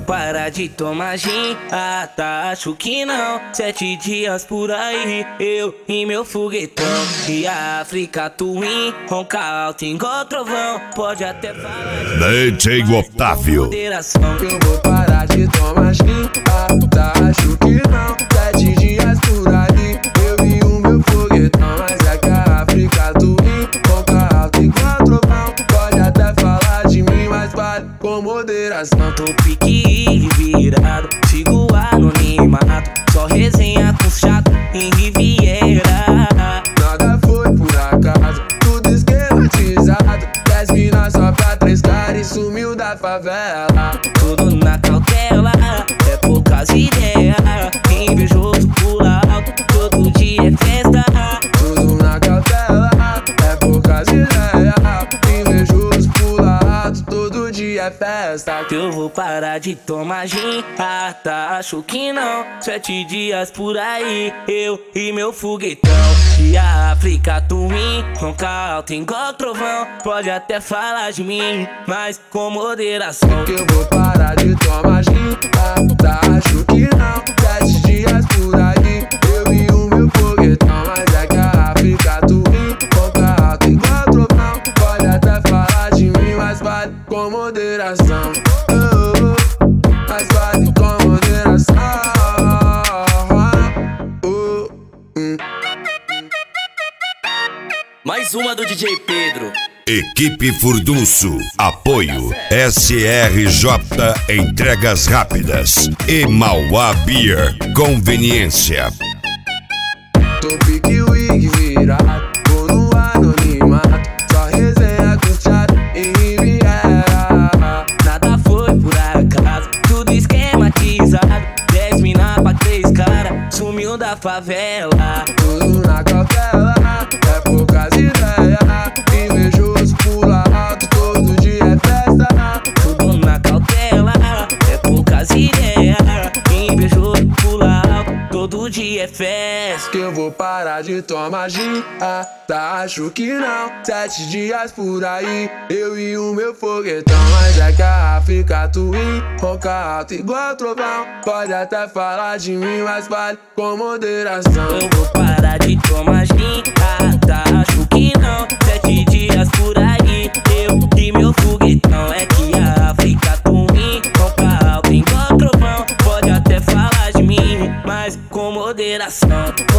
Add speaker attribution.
Speaker 1: parar de tomar gin. Ah, tá, acho que não. 7 dias por aí, eu e meu foguetão. E a África Twin, ronca alto igual trovão. Pode até falar
Speaker 2: DJ Otávio.
Speaker 1: moderação.
Speaker 3: Eu vou parar de tomar gin. Ah, tá, acho que não. 7 dias por aí, eu e o meu foguetão. Mas é que a África Twin, ronca alto igual trovão. Pode até falar de mim, mas vale com moderação.
Speaker 1: Tô pique virado, sigo anonimato. Só resenha com chato em Riviera.
Speaker 3: Nada foi por acaso, tudo esquematizado. 10 minas só pra 3 caras e sumiu da favela.
Speaker 1: Tudo na cautela, é poucas ideias. Invejoso pula alto, todo dia é festa.
Speaker 3: Tudo na cautela, é poucas ideias. Invejoso pula alto, todo dia é festa.
Speaker 1: Que eu vou parar de tomar gin. Ah, tá, acho que não. 7 dias por aí, eu e meu foguetão. E a África Twin, ronca alto igual trovão. Pode até falar de mim, mas com moderação.
Speaker 3: Que eu vou parar de tomar gin. Ah, tá, acho que não. 7 dias por aí, eu e o meu foguetão. Mas é que a África Twin, ronca alto igual trovão. Pode até falar de mim, mas vale com moderação. Mas vale com moderação.
Speaker 1: Mais uma do DJ Pedro.
Speaker 2: Equipe Furdunço. Apoio SRJ Entregas Rápidas e Mauá Beer Conveniência.
Speaker 3: Tô pique wig virado, vou no anonimato. Só resenha com chato em Riviera.
Speaker 1: Nada foi por acaso, tudo esquematizado. 10 mina pra 3 cara, sumiu da favela.
Speaker 3: Tudo na cautela, é poucas ideias. Invejoso pula alto, todo dia é festa.
Speaker 1: Tudo na cautela, é poucas ideias. Invejoso pula alto, todo dia é festa.
Speaker 3: Que eu vou parar de tomar gin. Ah, tá, acho que não. 7 dias por aí, eu e o meu foguetão. Mas é que a África Twin, ronca alto igual trovão. Pode até falar de mim, mas vale com moderação.
Speaker 1: Eu vou parar de tomar gin. Ah, tá, acho que não. 7 dias por aí, eu e meu foguetão. É que a África Twin, ronca alto igual trovão. Pode até falar de mim, mas com moderação.